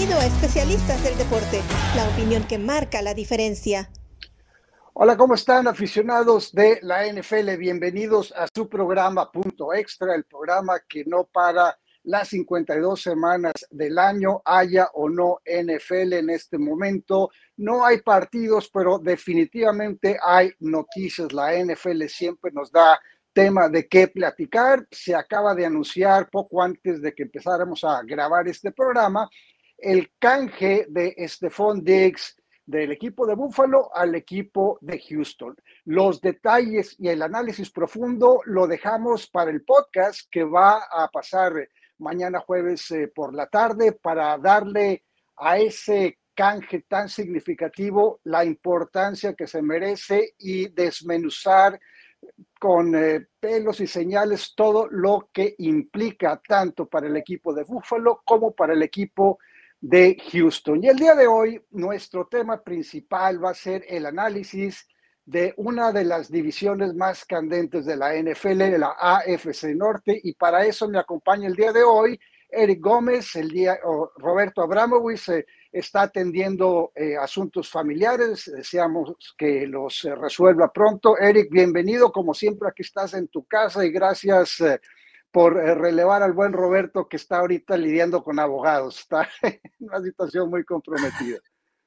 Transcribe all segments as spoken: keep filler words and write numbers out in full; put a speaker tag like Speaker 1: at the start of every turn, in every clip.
Speaker 1: Bienvenido a Especialistas del Deporte, la opinión que marca la diferencia.
Speaker 2: Hola, ¿cómo están, aficionados de la N F L? Bienvenidos a su programa Punto Extra, el programa que no para las cincuenta y dos semanas del año, haya o no N F L en este momento. No hay partidos, pero definitivamente hay noticias. La N F L siempre nos da tema de qué platicar. Se acaba de anunciar poco antes de que empezáramos a grabar este programa el canje de Stefon Diggs del equipo de Buffalo al equipo de Houston. Los detalles y el análisis profundo lo dejamos para el podcast que va a pasar mañana jueves eh, por la tarde para darle a ese canje tan significativo la importancia que se merece y desmenuzar con eh, pelos y señales todo lo que implica tanto para el equipo de Buffalo como para el equipo de Houston. Y el día de hoy nuestro tema principal va a ser el análisis de una de las divisiones más candentes de la N F L, la A F C Norte, y para eso me acompaña el día de hoy Eric Gómez. El día oh, Roberto Abramowitz eh, está atendiendo eh, asuntos familiares, deseamos que los eh, resuelva pronto. Eric, bienvenido, como siempre aquí estás en tu casa y gracias eh, por eh, relevar al buen Roberto que está ahorita lidiando con abogados, está en una situación muy comprometida.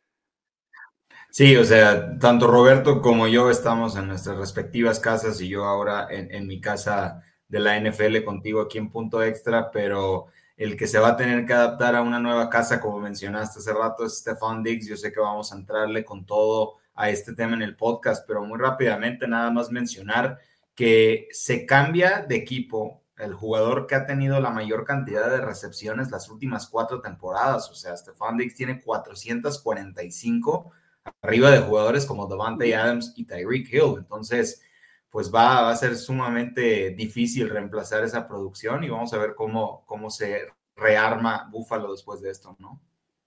Speaker 3: Sí, o sea, tanto Roberto como yo estamos en nuestras respectivas casas y yo ahora en, en mi casa de la N F L contigo aquí en Punto Extra, pero el que se va a tener que adaptar a una nueva casa, como mencionaste hace rato, es Stefon Diggs. Yo sé que vamos a entrarle con todo a este tema en el podcast, pero muy rápidamente nada más mencionar que se cambia de equipo el jugador que ha tenido la mayor cantidad de recepciones las últimas cuatro temporadas. O sea, Stefon Diggs tiene cuatrocientos cuarenta y cinco arriba de jugadores como Davante Adams y Tyreek Hill. Entonces, pues va, va a ser sumamente difícil reemplazar esa producción y vamos a ver cómo, cómo se rearma Buffalo después de esto, ¿no?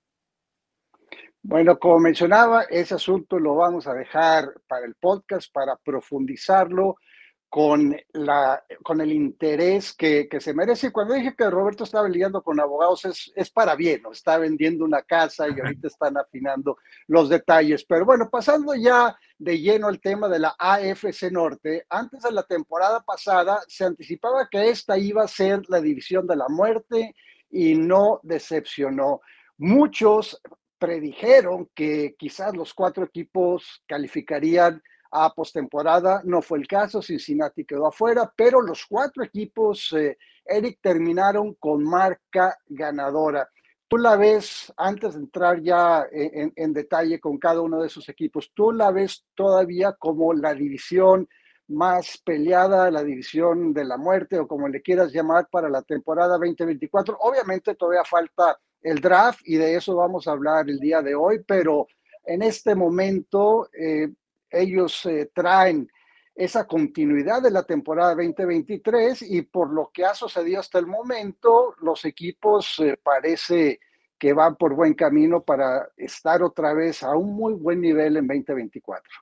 Speaker 2: Bueno, como mencionaba, ese asunto lo vamos a dejar para el podcast, para profundizarlo con, la, con el interés que, que se merece. Y cuando dije que Roberto estaba lidiando con abogados, es, es para bien, ¿no? Está vendiendo una casa y ahorita están afinando los detalles. Pero bueno, pasando ya de lleno al tema de la A F C Norte, antes de la temporada pasada se anticipaba que esta iba a ser la división de la muerte y no decepcionó. Muchos predijeron que quizás los cuatro equipos calificarían a postemporada. No fue el caso, Cincinnati quedó afuera, pero los cuatro equipos, eh, Eric, terminaron con marca ganadora. ¿Tú la ves, antes de entrar ya en, en detalle con cada uno de esos equipos, tú la ves todavía como la división más peleada, la división de la muerte o como le quieras llamar para la temporada veinte veinticuatro? Obviamente todavía falta el draft y de eso vamos a hablar el día de hoy, pero en este momento eh, ellos eh, traen esa continuidad de la temporada veinte veintitrés y por lo que ha sucedido hasta el momento, los equipos eh, parece que van por buen camino para estar otra vez a un muy buen nivel en veinte veinticuatro.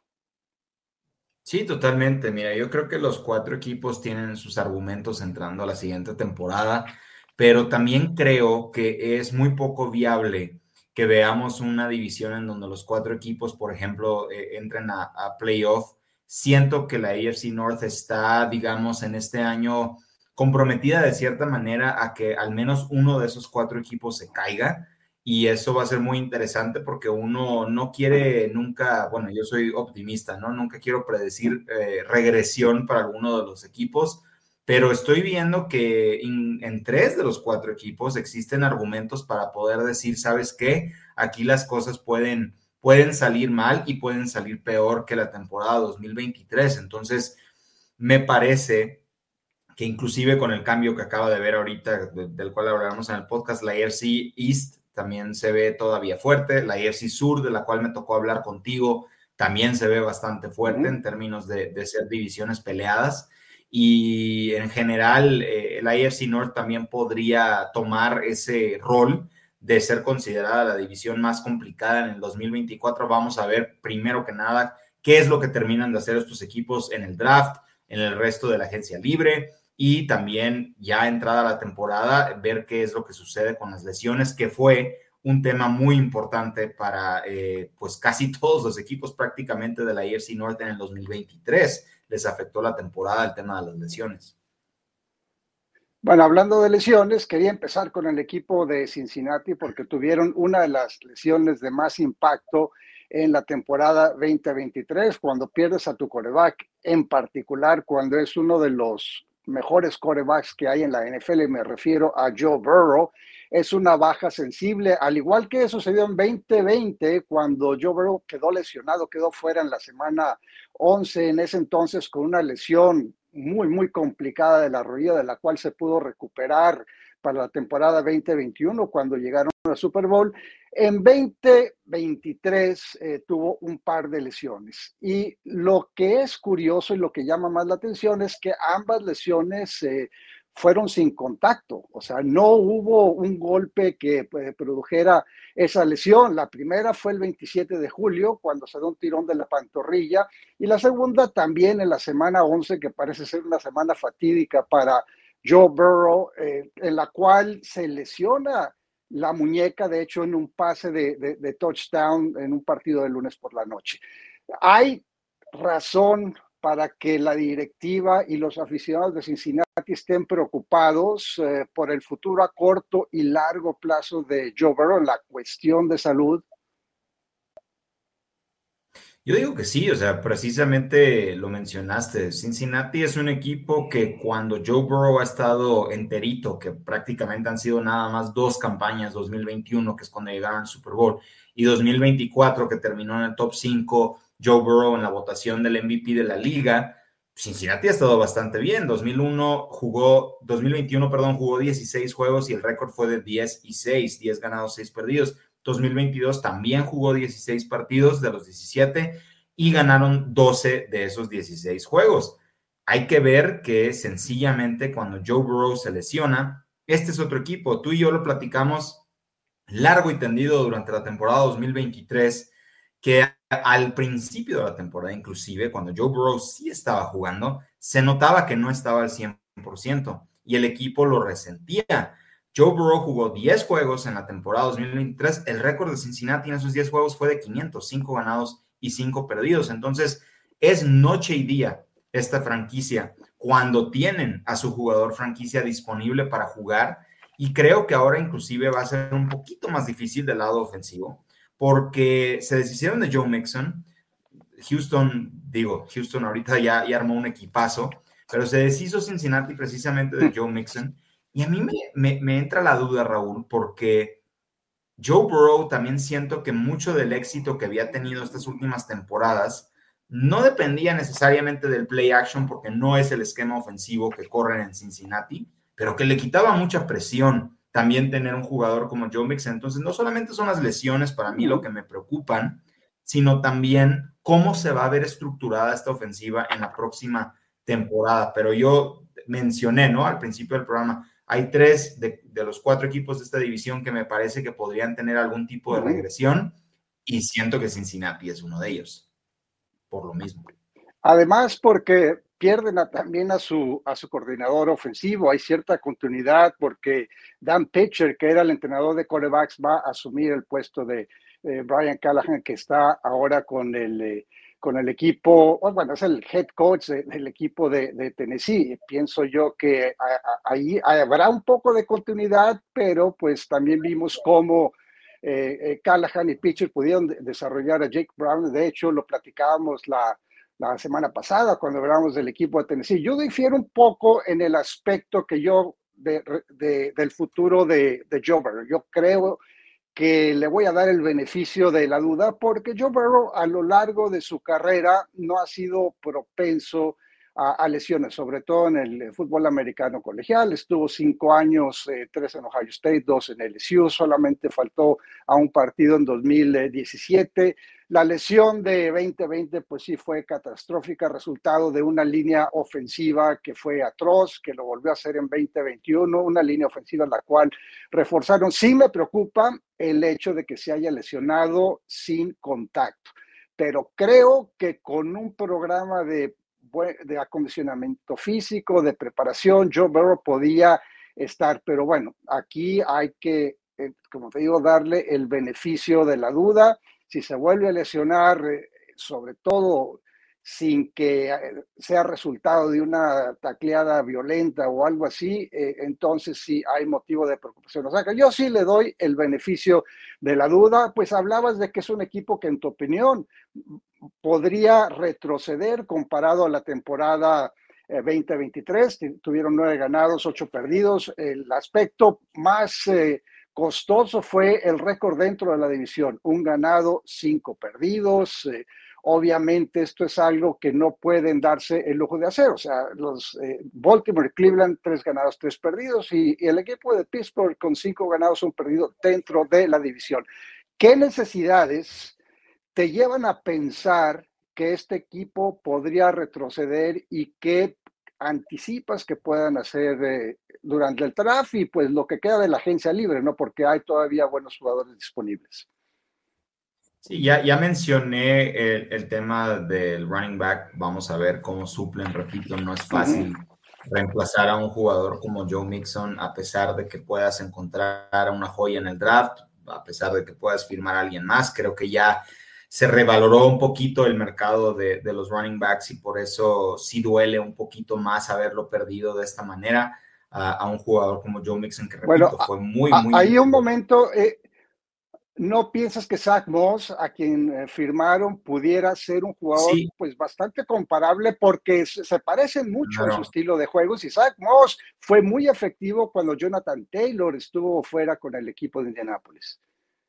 Speaker 3: Sí, totalmente. Mira, yo creo que los cuatro equipos tienen sus argumentos entrando a la siguiente temporada, pero también creo que es muy poco viable que veamos una división en donde los cuatro equipos, por ejemplo, eh, entren a, a playoff. Siento que la A F C North está, digamos, en este año comprometida de cierta manera a que al menos uno de esos cuatro equipos se caiga. Y eso va a ser muy interesante porque uno no quiere nunca, bueno, yo soy optimista, ¿no? Nunca quiero predecir eh, regresión para alguno de los equipos, pero estoy viendo que en, en tres de los cuatro equipos existen argumentos para poder decir, ¿sabes qué? Aquí las cosas pueden, pueden salir mal y pueden salir peor que la temporada dos mil veintitrés. Entonces, me parece que inclusive con el cambio que acaba de ver ahorita, de, del cual hablaremos en el podcast, la A F C East también se ve todavía fuerte, la A F C Sur, de la cual me tocó hablar contigo, también se ve bastante fuerte uh-huh. en términos de, de ser divisiones peleadas, y en general eh, la A F C North también podría tomar ese rol de ser considerada la división más complicada en el dos mil veinticuatro. Vamos a ver primero que nada qué es lo que terminan de hacer estos equipos en el draft, en el resto de la agencia libre, y también ya entrada la temporada, ver qué es lo que sucede con las lesiones, que fue un tema muy importante para eh, pues casi todos los equipos prácticamente de la A F C North en el dos mil veintitrés. Les afectó la temporada el tema de las lesiones.
Speaker 2: Bueno, hablando de lesiones, quería empezar con el equipo de Cincinnati porque tuvieron una de las lesiones de más impacto en la temporada veinte veintitrés, cuando pierdes a tu quarterback, en particular cuando es uno de los mejores quarterbacks que hay en la N F L, me refiero a Joe Burrow. Es una baja sensible, al igual que sucedió en veinte veinte, cuando Joe Burrow quedó lesionado, quedó fuera en la semana once, en ese entonces con una lesión muy, muy complicada de la rodilla, de la cual se pudo recuperar para la temporada veinte veintiuno, cuando llegaron al Super Bowl. En veinte veintitrés eh, tuvo un par de lesiones. Y lo que es curioso y lo que llama más la atención es que ambas lesiones eh, fueron sin contacto, o sea, no hubo un golpe que eh, produjera esa lesión. La primera fue el veintisiete de julio, cuando se da un tirón de la pantorrilla, y la segunda también en la semana once, que parece ser una semana fatídica para Joe Burrow, eh, en la cual se lesiona la muñeca, de hecho, en un pase de, de, de touchdown en un partido de lunes por la noche. Hay razón para que la directiva y los aficionados de Cincinnati estén preocupados eh, por el futuro a corto y largo plazo de Joe Burrow en la cuestión de salud.
Speaker 3: Yo digo que sí, o sea, precisamente lo mencionaste. Cincinnati es un equipo que cuando Joe Burrow ha estado enterito, que prácticamente han sido nada más dos campañas, dos mil veintiuno, que es cuando llegaron al Super Bowl, y dos mil veinticuatro, que terminó en el top cinco, Joe Burrow en la votación del M V P de la liga. Cincinnati ha estado bastante bien. dos mil uno jugó, dos mil veintiuno, perdón, jugó dieciséis juegos y el récord fue de diez y seis, diez ganados, seis perdidos. dos mil veintidós también jugó dieciséis partidos de los diecisiete y ganaron doce de esos dieciséis juegos. Hay que ver que sencillamente cuando Joe Burrow se lesiona, este es otro equipo. Tú y yo lo platicamos largo y tendido durante la temporada dos mil veintitrés, que al principio de la temporada, inclusive cuando Joe Burrow sí estaba jugando, se notaba que no estaba al cien por ciento y el equipo lo resentía. Joe Burrow jugó diez juegos en la temporada dos mil veintitrés. El récord de Cincinnati en esos diez juegos fue de quinientos cinco ganados y cinco perdidos. Entonces, es noche y día esta franquicia cuando tienen a su jugador franquicia disponible para jugar. Y creo que ahora inclusive va a ser un poquito más difícil del lado ofensivo, porque se deshicieron de Joe Mixon. Houston, digo, Houston ahorita ya, ya armó un equipazo, pero se deshizo Cincinnati precisamente de Joe Mixon. Y a mí me, me, me entra la duda, Raúl, porque Joe Burrow también siento que mucho del éxito que había tenido estas últimas temporadas no dependía necesariamente del play action, porque no es el esquema ofensivo que corren en Cincinnati, pero que le quitaba mucha presión también tener un jugador como Joe Mixon. Entonces, no solamente son las lesiones para mí lo que me preocupan, sino también cómo se va a ver estructurada esta ofensiva en la próxima temporada. Pero yo mencioné, ¿no?, al principio del programa, hay tres de, de los cuatro equipos de esta división que me parece que podrían tener algún tipo de regresión, y siento que Cincinnati es uno de ellos, por lo mismo.
Speaker 2: Además, porque pierden a, también a su, a su coordinador ofensivo, hay cierta continuidad porque Dan Pitcher, que era el entrenador de quarterbacks, va a asumir el puesto de eh, Brian Callahan, que está ahora con el... Eh, con el equipo, bueno, es el head coach de, del equipo de, de Tennessee. Pienso yo que a, a, ahí habrá un poco de continuidad, pero pues también vimos cómo eh, eh, Callahan y Pitcher pudieron de, desarrollar a Jake Brown. De hecho, lo platicábamos la, la semana pasada cuando hablamos del equipo de Tennessee. Yo difiero un poco en el aspecto que yo de, de, del futuro de, de Joe Burrow. Yo creo que le voy a dar el beneficio de la duda, porque Joe Burrow a lo largo de su carrera no ha sido propenso a, a lesiones, sobre todo en el fútbol americano colegial. Estuvo cinco años, eh, tres en Ohio State, dos en L S U, solamente faltó a un partido en dos mil diecisiete. La lesión de veinte veinte, pues sí fue catastrófica, resultado de una línea ofensiva que fue atroz, que lo volvió a hacer en veinte veintiuno, una línea ofensiva en la cual reforzaron. Sí me preocupa el hecho de que se haya lesionado sin contacto, pero creo que con un programa de, de acondicionamiento físico, de preparación, Joe Burrow podía estar. Pero bueno, aquí hay que eh, como te digo, darle el beneficio de la duda. Si se vuelve a lesionar, eh, sobre todo sin que sea resultado de una tacleada violenta o algo así, eh, entonces sí hay motivo de preocupación. O sea que yo sí le doy el beneficio de la duda. Pues hablabas de que es un equipo que en tu opinión podría retroceder comparado a la temporada eh, veinte veintitrés, tuvieron nueve ganados, ocho perdidos. El aspecto más eh, costoso fue el récord dentro de la división, un ganado, cinco perdidos. Eh, Obviamente esto es algo que no pueden darse el lujo de hacer. O sea, los eh, Baltimore y Cleveland, tres ganados, tres perdidos, y, y el equipo de Pittsburgh con cinco ganados, un perdido dentro de la división. ¿Qué necesidades te llevan a pensar que este equipo podría retroceder y qué anticipas que puedan hacer eh, durante el draft y pues lo que queda de la agencia libre, ¿no? Porque hay todavía buenos jugadores disponibles.
Speaker 3: Sí, ya, ya mencioné el, el tema del running back. Vamos a ver cómo suplen. Repito, no es fácil uh-huh. reemplazar a un jugador como Joe Mixon, a pesar de que puedas encontrar una joya en el draft, a pesar de que puedas firmar a alguien más. Creo que ya se revaloró un poquito el mercado de, de los running backs y por eso sí duele un poquito más haberlo perdido de esta manera a, a un jugador como Joe Mixon, que repito,
Speaker 2: bueno,
Speaker 3: fue muy,
Speaker 2: a,
Speaker 3: muy...
Speaker 2: Hay un momento... Eh... ¿No piensas que Zach Moss, a quien eh, firmaron, pudiera ser un jugador sí. pues bastante comparable porque se parecen mucho claro. en su estilo de juegos? Y Zach Moss fue muy efectivo cuando Jonathan Taylor estuvo fuera con el equipo de Indianapolis.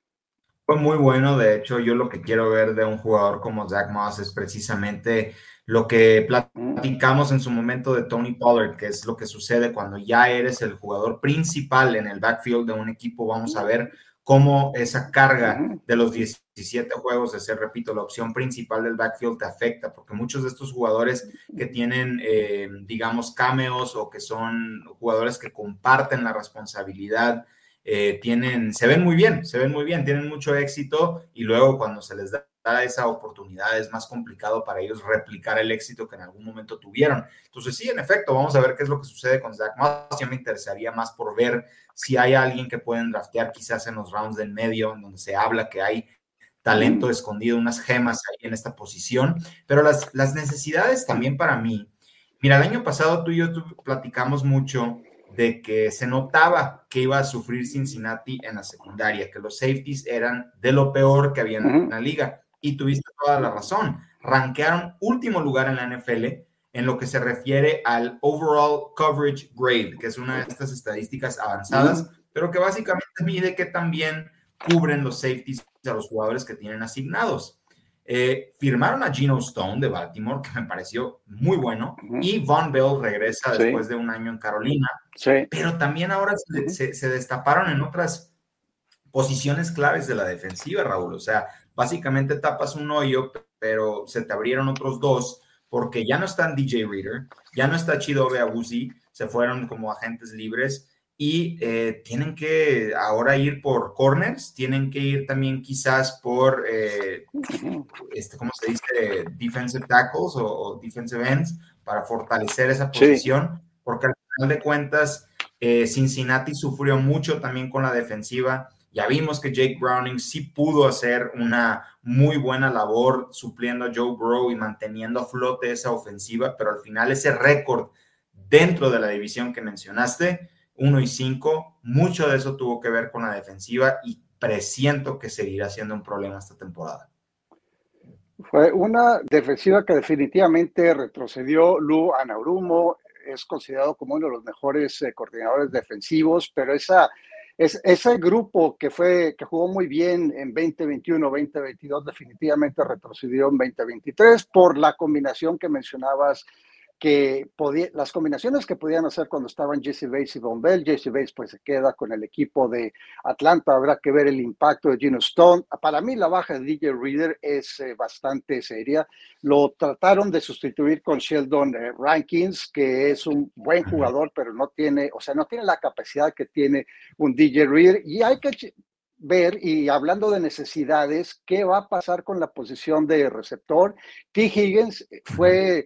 Speaker 3: Fue muy bueno. De hecho, yo lo que quiero ver de un jugador como Zach Moss es precisamente lo que platicamos en su momento de Tony Pollard, que es lo que sucede cuando ya eres el jugador principal en el backfield de un equipo. Vamos a ver cómo esa carga de los diecisiete juegos de ser, repito, la opción principal del backfield te afecta, porque muchos de estos jugadores que tienen, eh, digamos, cameos o que son jugadores que comparten la responsabilidad, eh, tienen, se ven muy bien, se ven muy bien, tienen mucho éxito y luego cuando se les da esa oportunidad es más complicado para ellos replicar el éxito que en algún momento tuvieron. Entonces sí, en efecto, vamos a ver qué es lo que sucede con Zach Moss. Yo me interesaría más por ver si hay alguien que pueden draftear quizás en los rounds del medio, en donde se habla que hay talento mm. escondido, unas gemas ahí en esta posición, pero las, las necesidades también para mí. Mira, el año pasado tú y yo tú, platicamos mucho de que se notaba que iba a sufrir Cincinnati en la secundaria, que los safeties eran de lo peor que había en uh-huh. la liga. Y tuviste toda la razón. Rankearon último lugar en la N F L en lo que se refiere al overall coverage grade, que es una de estas estadísticas avanzadas, uh-huh. pero que básicamente mide que también cubren los safeties a los jugadores que tienen asignados. Eh, firmaron a Geno Stone de Baltimore, que me pareció muy bueno, uh-huh. y Von Bell regresa sí. después de un año en Carolina, sí. pero también ahora se, uh-huh. se, se destaparon en otras posiciones claves de la defensiva, Raúl. O sea, básicamente tapas un hoyo, pero se te abrieron otros dos, porque ya no están D J Reader, ya no está Chidobe Awuzie, se fueron como agentes libres, y eh, tienen que ahora ir por corners, tienen que ir también quizás por, eh, este, ¿cómo se dice? Defensive tackles o, o defensive ends, para fortalecer esa posición, sí. porque al final de cuentas, eh, Cincinnati sufrió mucho también con la defensiva. Ya vimos que Jake Browning sí pudo hacer una muy buena labor supliendo a Joe Burrow y manteniendo a flote esa ofensiva, pero al final ese récord dentro de la división que mencionaste, uno y cinco, mucho de eso tuvo que ver con la defensiva y presiento que seguirá siendo un problema esta temporada.
Speaker 2: Fue una defensiva que definitivamente retrocedió. Lou Anarumo es considerado como uno de los mejores eh, coordinadores defensivos, pero esa, es, ese grupo que, fue, que jugó muy bien en veinte veintiuno, veinte veintidós definitivamente retrocedió en veinte veintitrés por la combinación que mencionabas, que podía, las combinaciones que podían hacer cuando estaban Jesse Bates y Von Bell. Jesse Bates pues se queda con el equipo de Atlanta, habrá que ver el impacto de Geno Stone. Para mí la baja de D J Reader es eh, bastante seria. Lo trataron de sustituir con Sheldon eh, Rankins, que es un buen jugador, pero no tiene, o sea, no tiene la capacidad que tiene un D J Reader, y hay que ver, y hablando de necesidades, qué va a pasar con la posición de receptor. T. Higgins fue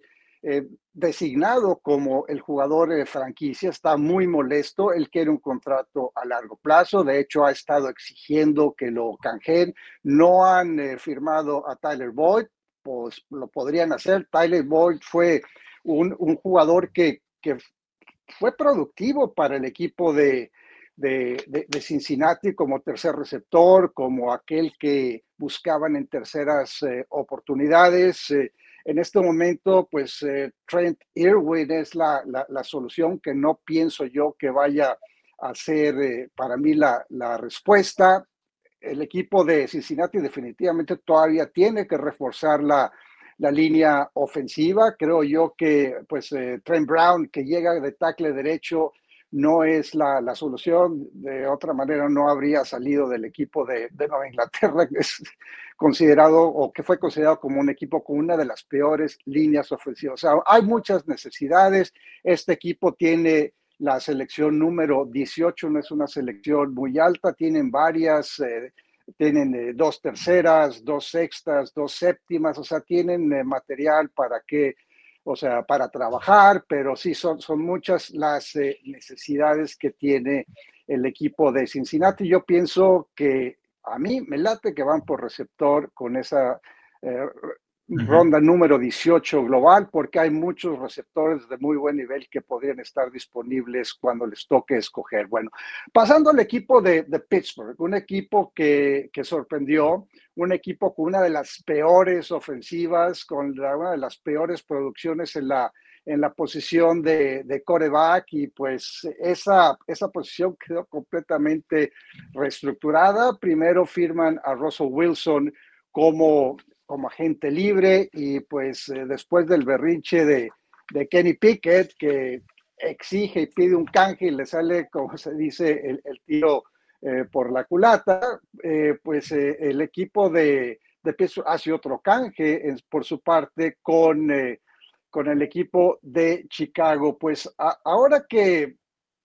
Speaker 2: eh, designado como el jugador de franquicia, está muy molesto, él quiere un contrato a largo plazo, de hecho ha estado exigiendo que lo canjeen, no han eh, firmado a Tyler Boyd, pues lo podrían hacer. Tyler Boyd fue un, un jugador que, que fue productivo para el equipo de, de, de, de Cincinnati como tercer receptor, como aquel que buscaban en terceras eh, oportunidades. Eh, en este momento, pues eh, Trent Irwin es la, la, la solución que no pienso yo que vaya a ser eh, para mí la, la respuesta. El equipo de Cincinnati definitivamente todavía tiene que reforzar la, la línea ofensiva. Creo yo que pues eh, Trent Brown, que llega de tackle derecho, no es la, la solución. De otra manera no habría salido del equipo de, de Nueva Inglaterra, que es considerado o que fue considerado como un equipo con una de las peores líneas ofensivas. O sea, hay muchas necesidades. Este equipo tiene la selección número dieciocho, no es una selección muy alta, tienen varias, eh, tienen eh, dos terceras, dos sextas, dos séptimas, o sea, tienen eh, material para que, o sea, para trabajar, pero sí son, son muchas las eh, necesidades que tiene el equipo de Cincinnati. Yo pienso que a mí me late que van por receptor con esa eh, ronda número dieciocho global, porque hay muchos receptores de muy buen nivel que podrían estar disponibles cuando les toque escoger. Bueno, pasando al equipo de, de Pittsburgh, un equipo que, que sorprendió, un equipo con una de las peores ofensivas, con la, una de las peores producciones en la, en la posición de, de quarterback, y pues esa, esa posición quedó completamente reestructurada. Primero firman a Russell Wilson como como agente libre, y pues eh, después del berrinche de, de Kenny Pickett, que exige y pide un canje y le sale, como se dice, el, el tiro eh, por la culata, eh, pues eh, el equipo de, de Pittsburgh hace otro canje eh, por su parte con, eh, con el equipo de Chicago. Pues a, ahora que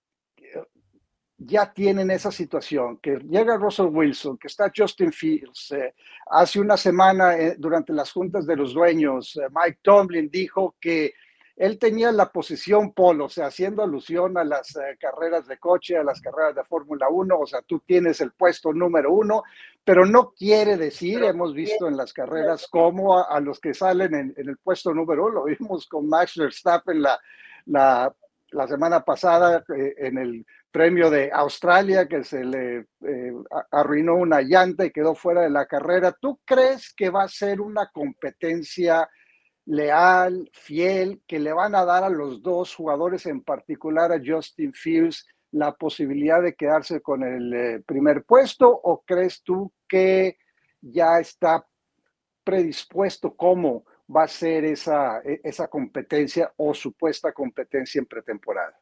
Speaker 2: ya tienen esa situación, que llega Russell Wilson, que está Justin Fields. Eh, hace una semana, eh, durante las juntas de los dueños, eh, Mike Tomlin dijo que él tenía la posición polo, o sea, haciendo alusión a las eh, carreras de coche, a las carreras de Fórmula uno, o sea, tú tienes el puesto número uno, pero no quiere decir, hemos visto en las carreras cómo a, a los que salen en, en el puesto número uno, lo vimos con Max Verstappen la, la, la semana pasada eh, en el premio de Australia, que se le eh, arruinó una llanta y quedó fuera de la carrera. ¿Tú crees que va a ser una competencia leal, fiel, que le van a dar a los dos jugadores, en particular a Justin Fields, la posibilidad de quedarse con el eh, primer puesto? ¿O crees tú que ya está predispuesto cómo va a ser esa, esa competencia o supuesta competencia en pretemporada?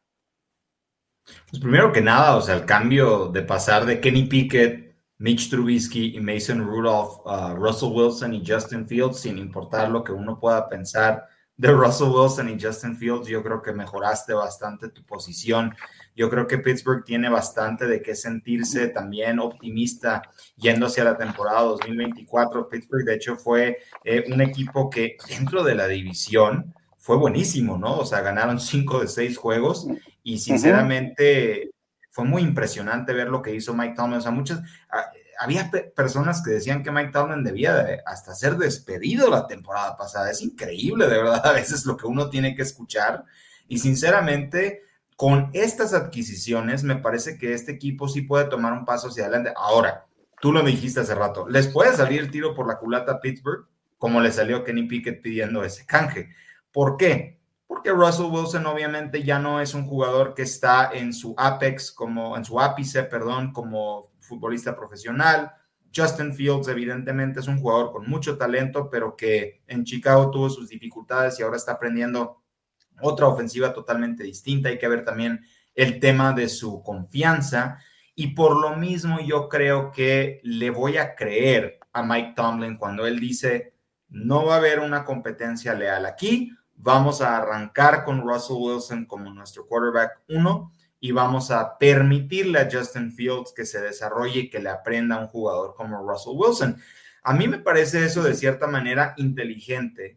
Speaker 3: Pues primero que nada, o sea, el cambio de pasar de Kenny Pickett, Mitch Trubisky y Mason Rudolph, uh, Russell Wilson y Justin Fields, sin importar lo que uno pueda pensar de Russell Wilson y Justin Fields, yo creo que mejoraste bastante tu posición. Yo creo que Pittsburgh tiene bastante de qué sentirse también optimista yendo hacia la temporada dos mil veinticuatro. Pittsburgh, de hecho, fue eh, un equipo que dentro de la división fue buenísimo, ¿no? O sea, ganaron cinco de seis juegos y sinceramente uh-huh. fue muy impresionante ver lo que hizo Mike Tomlin. O sea, muchas, había pe- personas que decían que Mike Tomlin debía de hasta ser despedido la temporada pasada. Es increíble, de verdad, a veces lo que uno tiene que escuchar. Y sinceramente, con estas adquisiciones, me parece que este equipo sí puede tomar un paso hacia adelante. Ahora, tú lo dijiste hace rato, ¿les puede salir el tiro por la culata a Pittsburgh? Como le salió Kenny Pickett pidiendo ese canje. ¿Por qué? Porque Russell Wilson obviamente ya no es un jugador que está en su apex, como en su ápice, perdón, como futbolista profesional. Justin Fields evidentemente es un jugador con mucho talento, pero que en Chicago tuvo sus dificultades y ahora está aprendiendo otra ofensiva totalmente distinta. Hay que ver también el tema de su confianza, y por lo mismo yo creo que le voy a creer a Mike Tomlin cuando él dice no va a haber una competencia leal aquí. Vamos a arrancar con Russell Wilson como nuestro quarterback uno y vamos a permitirle a Justin Fields que se desarrolle y que le aprenda a un jugador como Russell Wilson. A mí me parece eso de cierta manera inteligente,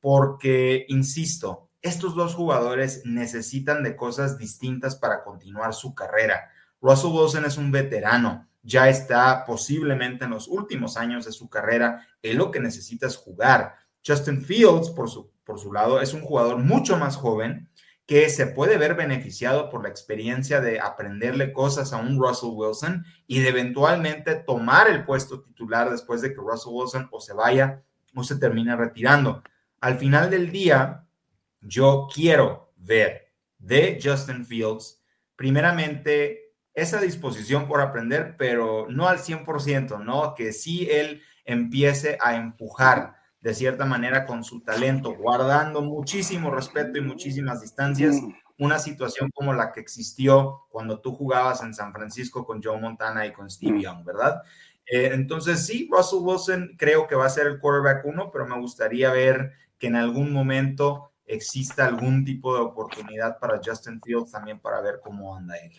Speaker 3: porque, insisto, estos dos jugadores necesitan de cosas distintas para continuar su carrera. Russell Wilson es un veterano, ya está posiblemente en los últimos años de su carrera, él lo que necesita es jugar. Justin Fields, por su, por su lado, es un jugador mucho más joven que se puede ver beneficiado por la experiencia de aprenderle cosas a un Russell Wilson y de eventualmente tomar el puesto titular después de que Russell Wilson o se vaya o se termine retirando. Al final del día, yo quiero ver de Justin Fields, primeramente, esa disposición por aprender, pero no al cien por ciento, ¿no? Que sí él empiece a empujar de cierta manera con su talento, guardando muchísimo respeto y muchísimas distancias, una situación como la que existió cuando tú jugabas en San Francisco con Joe Montana y con Steve Young, ¿verdad? Eh, entonces sí, Russell Wilson creo que va a ser el quarterback uno, pero me gustaría ver que en algún momento exista algún tipo de oportunidad para Justin Fields también para ver cómo anda él.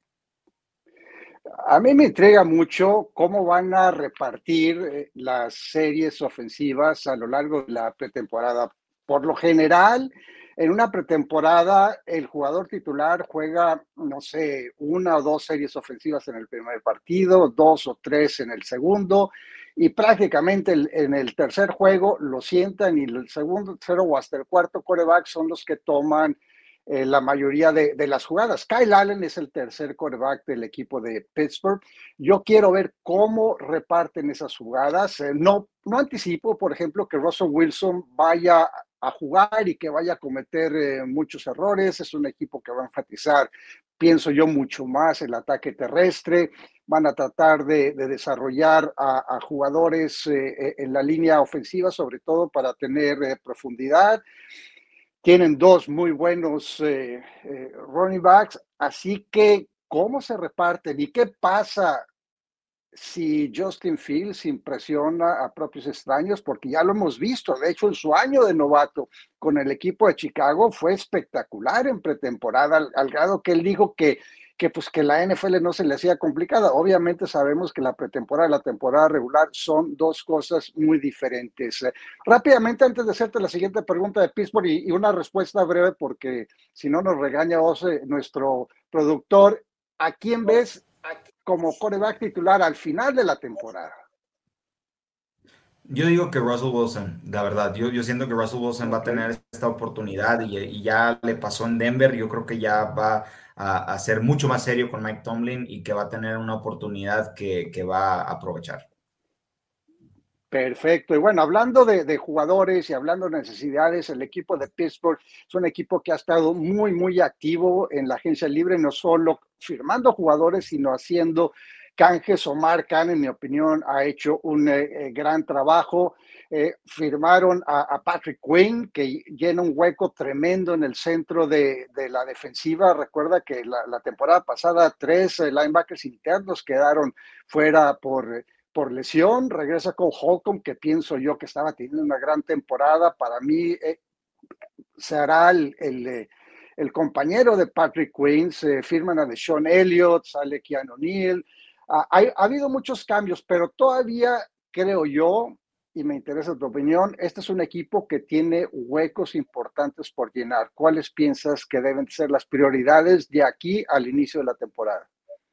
Speaker 2: A mí me intriga mucho cómo van a repartir eh, las series ofensivas a lo largo de la pretemporada. Por lo general, en una pretemporada, el jugador titular juega, no sé, una o dos series ofensivas en el primer partido, dos o tres en el segundo, y prácticamente el, en el tercer juego lo sientan y el segundo, tercero o hasta el cuarto quarterback son los que toman Eh, la mayoría de, de las jugadas. Kyle Allen es el tercer quarterback del equipo de Pittsburgh. Yo quiero ver cómo reparten esas jugadas. Eh, no, no anticipo, por ejemplo, que Russell Wilson vaya a jugar y que vaya a cometer eh, muchos errores. Es un equipo que va a enfatizar, pienso yo, mucho más el ataque terrestre. Van a tratar de, de desarrollar a, a jugadores eh, en la línea ofensiva, sobre todo para tener eh, profundidad. Tienen dos muy buenos eh, eh, running backs, así que ¿cómo se reparten y qué pasa si Justin Fields impresiona a propios extraños? Porque ya lo hemos visto, de hecho en su año de novato con el equipo de Chicago fue espectacular en pretemporada, al, al grado que él dijo que que pues que la N F L no se le hacía complicada. Obviamente sabemos que la pretemporada y la temporada regular son dos cosas muy diferentes. Eh, rápidamente, antes de hacerte la siguiente pregunta de Pittsburgh y, y una respuesta breve, porque si no nos regaña Ose, nuestro productor, ¿a quién ves como quarterback titular al final de la temporada?
Speaker 3: Yo digo que Russell Wilson, la verdad, yo, yo siento que Russell Wilson okay. va a tener esta oportunidad y, y ya le pasó en Denver, yo creo que ya va a, a ser mucho más serio con Mike Tomlin y que va a tener una oportunidad que, que va a aprovechar.
Speaker 2: Perfecto. Y bueno, hablando de, de jugadores y hablando de necesidades, el equipo de Pittsburgh es un equipo que ha estado muy, muy activo en la agencia libre, no solo firmando jugadores, sino haciendo canjes. Omar Khan, en mi opinión, ha hecho un eh, gran trabajo. Eh, firmaron a, a Patrick Quinn, que llena un hueco tremendo en el centro de, de la defensiva. Recuerda que la, la temporada pasada tres eh, linebackers internos quedaron fuera por, por lesión. Regresa con Holcomb, que pienso yo que estaba teniendo una gran temporada. Para mí eh, será el... el eh, el compañero de Patrick Quinn. Se firman a Deshaun Elliott, sale Keanu Neal. Ha, ha habido muchos cambios, pero todavía creo yo, y me interesa tu opinión, este es un equipo que tiene huecos importantes por llenar. ¿Cuáles piensas que deben ser las prioridades de aquí al inicio de la temporada?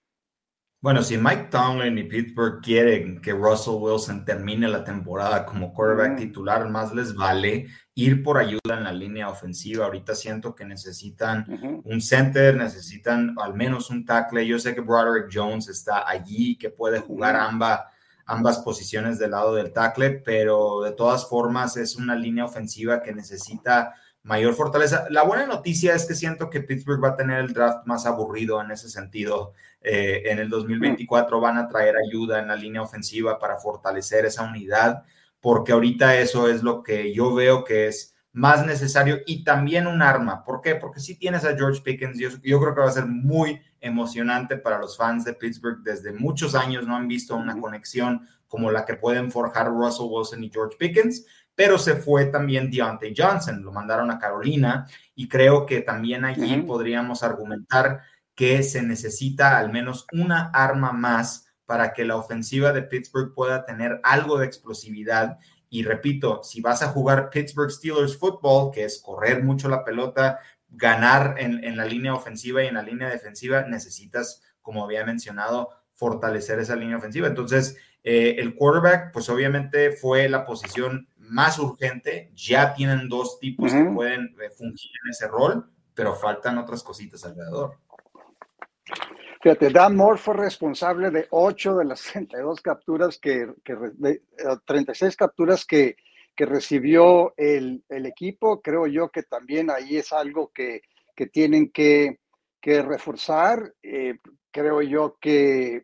Speaker 3: Bueno, si Mike Tomlin y Pittsburgh quieren que Russell Wilson termine la temporada como quarterback mm. titular, más les vale ir por ayuda en la línea ofensiva. Ahorita siento que necesitan uh-huh. un center, necesitan al menos un tackle. Yo sé que Broderick Jones está allí, que puede jugar uh-huh. ambas, ambas posiciones del lado del tackle, pero de todas formas es una línea ofensiva que necesita mayor fortaleza. La buena noticia es que siento que Pittsburgh va a tener el draft más aburrido en ese sentido. Eh, en el dos mil veinticuatro van a traer ayuda en la línea ofensiva para fortalecer esa unidad, porque ahorita eso es lo que yo veo que es más necesario y también un arma. ¿Por qué? Porque si tienes a George Pickens, yo, yo creo que va a ser muy emocionante para los fans de Pittsburgh. Desde muchos años no han visto una conexión como la que pueden forjar Russell Wilson y George Pickens, pero se fue también Deontay Johnson, lo mandaron a Carolina y creo que también allí uh-huh. podríamos argumentar que se necesita al menos una arma más para que la ofensiva de Pittsburgh pueda tener algo de explosividad Y repito, si vas a jugar Pittsburgh Steelers football, que es correr mucho la pelota, ganar en, en la línea ofensiva y en la línea defensiva, necesitas, como había mencionado, fortalecer esa línea ofensiva. Entonces, eh, el quarterback, pues obviamente fue la posición más urgente. Ya tienen dos tipos uh-huh. que pueden eh, fungir en ese rol, pero faltan otras cositas alrededor.
Speaker 2: Fíjate, Dan Moore fue responsable de ocho de las treinta y dos capturas que, que de, treinta y seis capturas que, que recibió el, el equipo. Creo yo que también ahí es algo que, que tienen que, que reforzar. Eh, creo yo que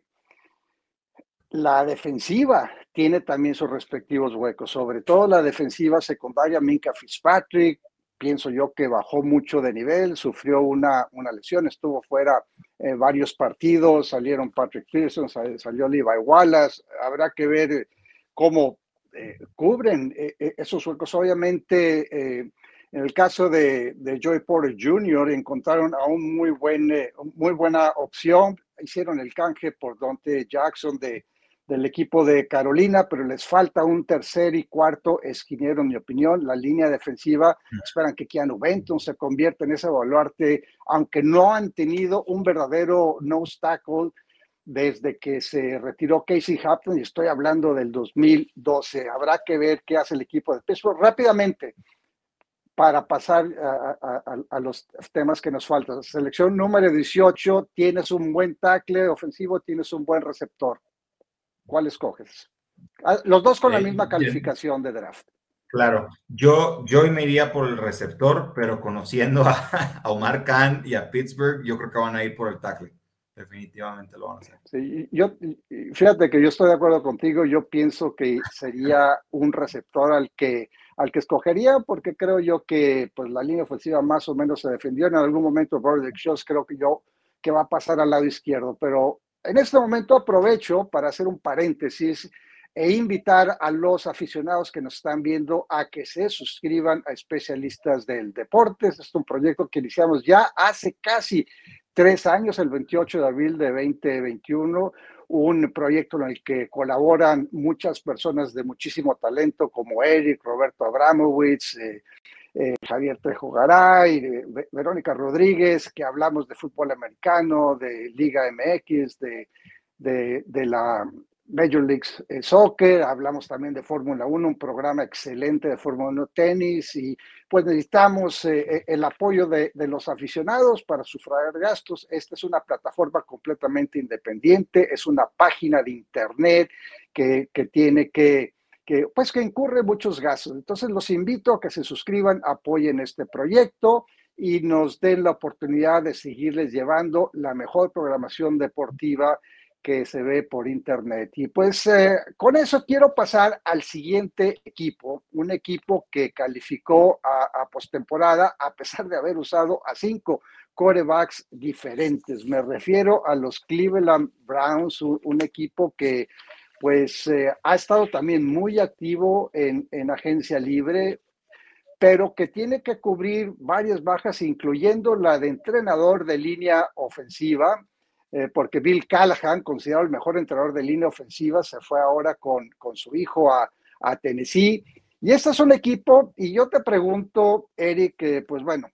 Speaker 2: la defensiva tiene también sus respectivos huecos, sobre todo la defensiva secundaria. Minkah Fitzpatrick, pienso yo que bajó mucho de nivel, sufrió una, una lesión, estuvo fuera eh, varios partidos, salieron Patrick Pearson, sal, salió Levi Wallace. Habrá que ver cómo eh, cubren eh, esos huecos. Obviamente, eh, en el caso de, de Joey Porter junior, encontraron a un muy, buen, eh, muy buena opción, hicieron el canje por Dante Jackson de del equipo de Carolina, pero les falta un tercer y cuarto esquinero, en mi opinión. La línea defensiva, esperan que Keanu Benton se convierta en ese baluarte, aunque no han tenido un verdadero nose tackle desde que se retiró Casey Hampton, y estoy hablando del dos mil doce. Habrá que ver qué hace el equipo de Pittsburgh. Rápidamente, para pasar a, a, a los temas que nos faltan. Selección número dieciocho, tienes un buen tackle ofensivo, tienes un buen receptor. ¿Cuál escoges? Los dos con la misma eh, calificación de draft.
Speaker 3: Claro, yo, yo me iría por el receptor, pero conociendo a, a Omar Khan y a Pittsburgh, yo creo que van a ir por el tackle. Definitivamente lo van a hacer.
Speaker 2: Sí, yo, fíjate que yo estoy de acuerdo contigo. Yo pienso que sería un receptor al que, al que escogería, porque creo yo que pues, la línea ofensiva más o menos se defendió. En algún momento, Broderick Jones creo que yo que va a pasar al lado izquierdo, pero en este momento aprovecho para hacer un paréntesis e invitar a los aficionados que nos están viendo a que se suscriban a Especialistas del Deporte. Este es un proyecto que iniciamos ya hace casi tres años, el veintiocho de abril de veinte veintiuno, un proyecto en el que colaboran muchas personas de muchísimo talento como Eric, Roberto Abramowitz, eh, Eh, Javier Trejo Garay, eh, Verónica Rodríguez, que hablamos de fútbol americano, de Liga M X, de, de, de la Major League Soccer, hablamos también de Fórmula uno, un programa excelente de Fórmula uno tenis, y pues necesitamos eh, el apoyo de, de los aficionados para sufragar gastos. Esta es una plataforma completamente independiente, es una página de internet que, que tiene que que pues que incurre muchos gastos. Entonces los invito a que se suscriban, apoyen este proyecto y nos den la oportunidad de seguirles llevando la mejor programación deportiva que se ve por internet. Y pues eh, con eso quiero pasar al siguiente equipo, un equipo que calificó a, a postemporada a pesar de haber usado a cinco quarterbacks diferentes. Me refiero a los Cleveland Browns, un, un equipo que pues eh, ha estado también muy activo en, en agencia libre, pero que tiene que cubrir varias bajas, incluyendo la de entrenador de línea ofensiva, eh, porque Bill Callahan, considerado el mejor entrenador de línea ofensiva, se fue ahora con, con su hijo a, a Tennessee. Y este es un equipo, y yo te pregunto, Eric, eh, pues bueno,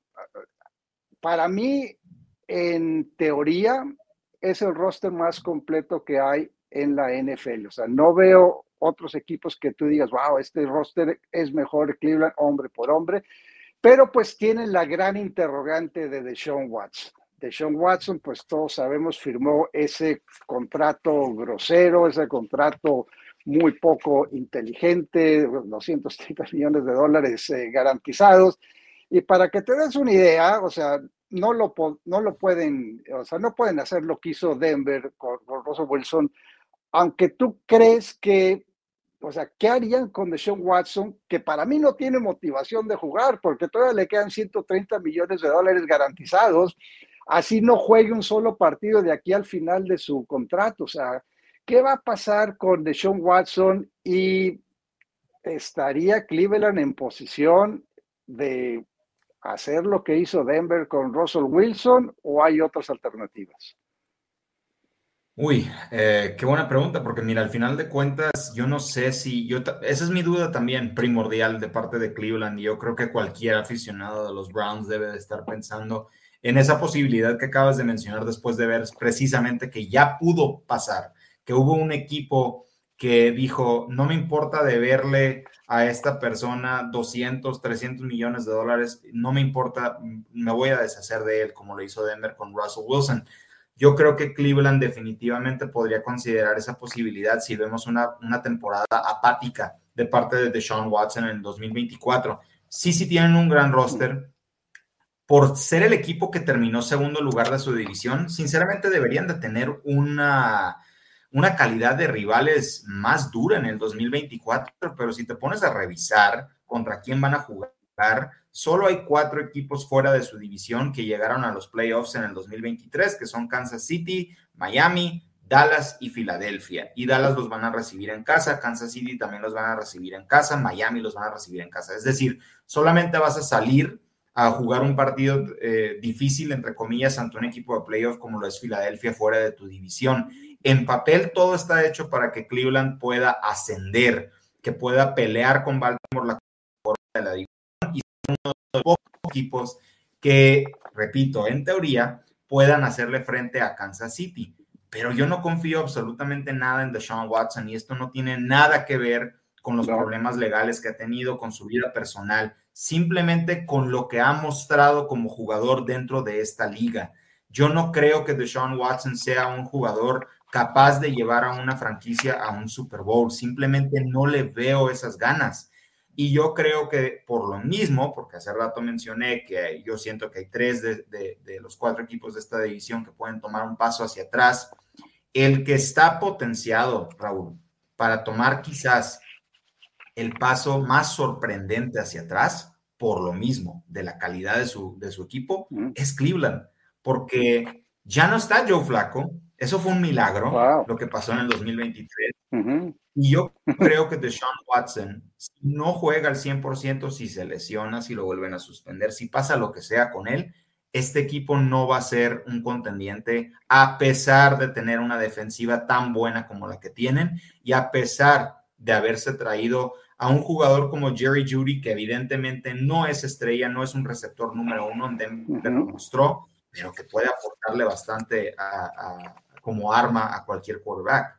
Speaker 2: para mí, en teoría, es el roster más completo que hay en la N F L. O sea, no veo otros equipos que tú digas, wow, este roster es mejor Cleveland hombre por hombre, pero pues tienen la gran interrogante de Deshaun Watson. Deshaun Watson, pues todos sabemos, firmó ese contrato grosero, ese contrato muy poco inteligente, doscientos treinta millones de dólares eh, garantizados. Y para que te des una idea, o sea, no lo, no lo pueden, o sea, no pueden hacer lo que hizo Denver con, con Russell Wilson, aunque tú crees que, o sea, ¿qué harían con Deshaun Watson? Que para mí no tiene motivación de jugar, porque todavía le quedan ciento treinta millones de dólares garantizados, así no juegue un solo partido de aquí al final de su contrato. O sea, ¿qué va a pasar con Deshaun Watson? Y estaría Cleveland en posición de hacer lo que hizo Denver con Russell Wilson, ¿o hay otras alternativas?
Speaker 3: Uy, eh, qué buena pregunta, porque mira, al final de cuentas, yo no sé si yo, ta- esa es mi duda también primordial de parte de Cleveland, y yo creo que cualquier aficionado de los Browns debe de estar pensando en esa posibilidad que acabas de mencionar después de ver precisamente que ya pudo pasar, que hubo un equipo que dijo, no me importa deberle a esta persona doscientos, trescientos millones de dólares, no me importa, me voy a deshacer de él, como lo hizo Denver con Russell Wilson. Yo creo que Cleveland definitivamente podría considerar esa posibilidad si vemos una, una temporada apática de parte de Deshaun Watson en el dos mil veinticuatro. Sí, sí tienen un gran roster. Por ser el equipo que terminó segundo lugar de su división, sinceramente deberían de tener una, una calidad de rivales más dura en el dos mil veinticuatro, pero si te pones a revisar contra quién van a jugar, solo hay cuatro equipos fuera de su división que llegaron a los playoffs en el dos mil veintitrés, que son Kansas City, Miami, Dallas y Filadelfia. Y Dallas los van a recibir en casa, Kansas City también los van a recibir en casa, Miami los van a recibir en casa. Es decir, solamente vas a salir a jugar un partido eh, difícil, entre comillas, ante un equipo de playoff como lo es Filadelfia fuera de tu división. En papel todo está hecho para que Cleveland pueda ascender, que pueda pelear con Baltimore la corona de la división, y son uno de los pocos equipos que, repito, en teoría, puedan hacerle frente a Kansas City. Pero yo no confío absolutamente nada en Deshaun Watson, y esto no tiene nada que ver con los
Speaker 2: No.
Speaker 3: problemas legales que ha tenido, con su vida personal, simplemente con lo que ha mostrado como jugador dentro de esta liga. Yo no creo que Deshaun Watson sea un jugador capaz de llevar a una franquicia a un Super Bowl. Simplemente no le veo esas ganas. Y yo creo que por lo mismo, porque hace rato mencioné que yo siento que hay tres de, de, de los cuatro equipos de esta división que pueden tomar un paso hacia atrás, el que está potenciado, Raúl, para tomar quizás el paso más sorprendente hacia atrás, por lo mismo, de la calidad de su, de su equipo,
Speaker 2: Mm.
Speaker 3: es Cleveland, porque ya no está Joe Flacco, eso fue un milagro,
Speaker 2: Wow.
Speaker 3: lo que pasó en el dos mil veintitrés,
Speaker 2: Uh-huh.
Speaker 3: y yo creo que Deshaun Watson, si no juega al cien por ciento, si se lesiona, si lo vuelven a suspender, si pasa lo que sea con él, este equipo no va a ser un contendiente, a pesar de tener una defensiva tan buena como la que tienen, y a pesar de haberse traído a un jugador como Jerry Jeudy, que evidentemente no es estrella, no es un receptor número uno, Denver lo
Speaker 2: Uh-huh.
Speaker 3: mostró, pero que puede aportarle bastante a, a, como arma a cualquier quarterback.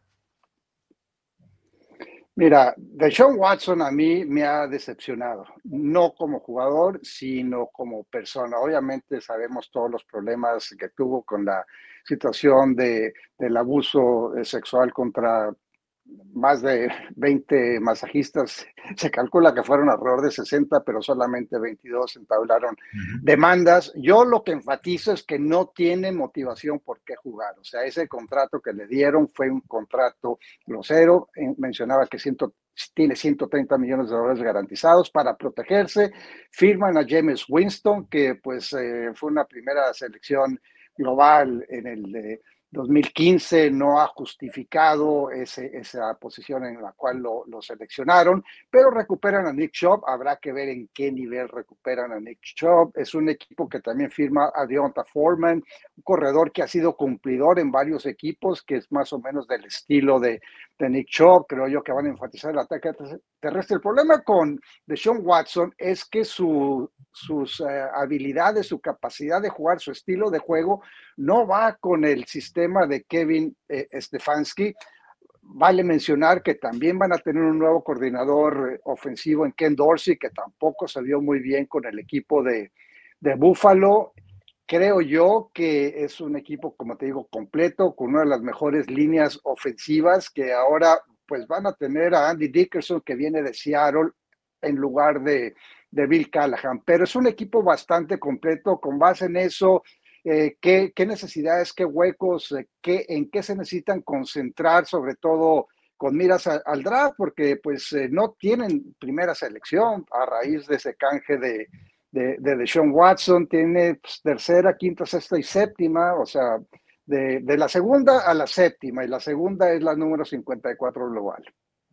Speaker 2: Mira, Deshaun Watson a mí me ha decepcionado, no como jugador, sino como persona. Obviamente sabemos todos los problemas que tuvo con la situación de, del abuso sexual contra más de veinte masajistas. Se calcula que fueron alrededor de sesenta, pero solamente veintidós entablaron
Speaker 3: Uh-huh.
Speaker 2: demandas. Yo lo que enfatizo es que no tiene motivación por qué jugar. O sea, ese contrato que le dieron fue un contrato grosero. Mencionaba que ciento, tiene ciento treinta millones de dólares garantizados para protegerse. Firman a James Winston, que pues eh, fue una primera selección global en el eh, dos mil quince, no ha justificado ese, esa posición en la cual lo, lo seleccionaron, pero recuperan a Nick Chubb. Habrá que ver en qué nivel recuperan a Nick Chubb. Es un equipo que también firma a Deonta Foreman, un corredor que ha sido cumplidor en varios equipos, que es más o menos del estilo de, de Nick Chubb. Creo yo que van a enfatizar el ataque terrestre. El problema con Deshaun Watson es que su, sus uh, habilidades, su capacidad de jugar, su estilo de juego, no va con el sistema de Kevin eh, Stefanski. Vale mencionar que también van a tener un nuevo coordinador eh, ofensivo en Ken Dorsey, que tampoco se vio muy bien con el equipo de, de Buffalo. Creo yo que es un equipo, como te digo, completo, con una de las mejores líneas ofensivas, que ahora pues van a tener a Andy Dickerson, que viene de Seattle, en lugar de, de Bill Callahan. Pero es un equipo bastante completo. Con base en eso, eh, ¿qué, qué necesidades, qué huecos, eh, qué, en qué se necesitan concentrar, sobre todo con miras a, al draft, porque pues eh, no tienen primera selección a raíz de ese canje de de, de Deshaun Watson. Tiene pues, tercera, quinta, sexta y séptima, o sea, de, de la segunda a la séptima, y la segunda es la número cincuenta y cuatro global.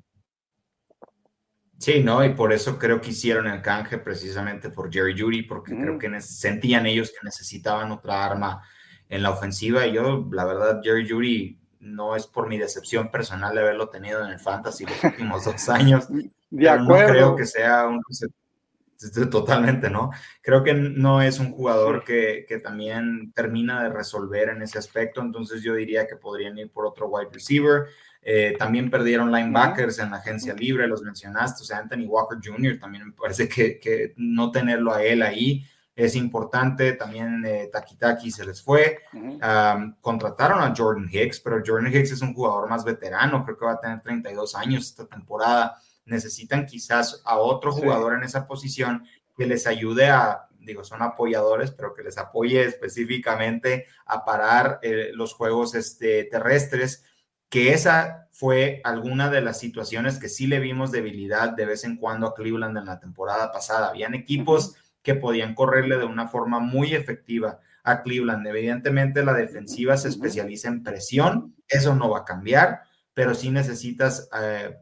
Speaker 3: Sí, ¿no? Y por eso creo que hicieron el canje precisamente por Jerry Jeudy, porque mm. creo que sentían ellos que necesitaban otra arma en la ofensiva. Y yo, la verdad, Jerry Jeudy no es por mi decepción personal de haberlo tenido en el fantasy los últimos dos años,
Speaker 2: De
Speaker 3: pero no creo
Speaker 2: acuerdo.
Speaker 3: que sea un... Totalmente, ¿no? Creo que no es un jugador
Speaker 2: Sí.
Speaker 3: que, que también termina de resolver en ese aspecto, entonces yo diría que podrían ir por otro wide receiver. Eh, también perdieron linebackers uh-huh. en la agencia libre, los mencionaste, o sea, Anthony Walker junior También me parece que, que no tenerlo a él ahí es importante. También eh, Taki Taki se les fue. Uh-huh. Um, contrataron a Jordan Hicks, pero Jordan Hicks es un jugador más veterano, creo que va a tener treinta y dos años esta temporada. Necesitan quizás a otro jugador sí. en esa posición que les ayude a, digo, son apoyadores, pero que les apoye específicamente a parar eh, los juegos este, terrestres, que esa fue alguna de las situaciones que sí le vimos debilidad de vez en cuando a Cleveland en la temporada pasada. Habían equipos uh-huh. que podían correrle de una forma muy efectiva a Cleveland. Evidentemente la defensiva se especializa en presión, eso no va a cambiar, pero sí necesitas... Eh,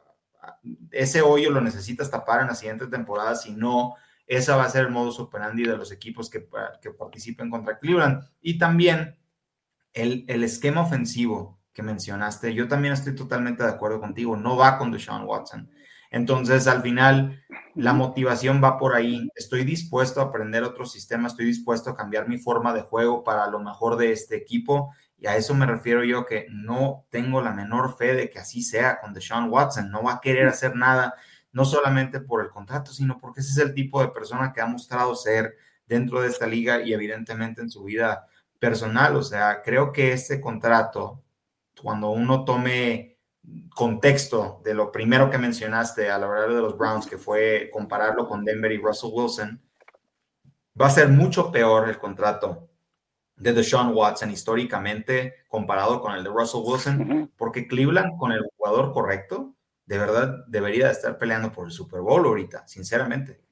Speaker 3: ese hoyo lo necesitas tapar en la siguiente temporada, si no, esa va a ser el modus operandi de los equipos que, que participen contra Cleveland. Y también el, el esquema ofensivo que mencionaste, yo también estoy totalmente de acuerdo contigo, no va con Deshaun Watson. Entonces, al final, la motivación va por ahí. Estoy dispuesto a aprender otro sistema, estoy dispuesto a cambiar mi forma de juego para lo mejor de este equipo. Y a eso me refiero yo, que no tengo la menor fe de que así sea con Deshaun Watson. No va a querer hacer nada, no solamente por el contrato, sino porque ese es el tipo de persona que ha mostrado ser dentro de esta liga y evidentemente en su vida personal. O sea, creo que este contrato, cuando uno tome contexto de lo primero que mencionaste al hablar de los Browns, que fue compararlo con Denver y Russell Wilson, va a ser mucho peor el contrato de Deshaun Watson históricamente comparado con el de Russell Wilson, uh-huh. porque Cleveland con el jugador correcto de verdad debería estar peleando por el Super Bowl ahorita, sinceramente.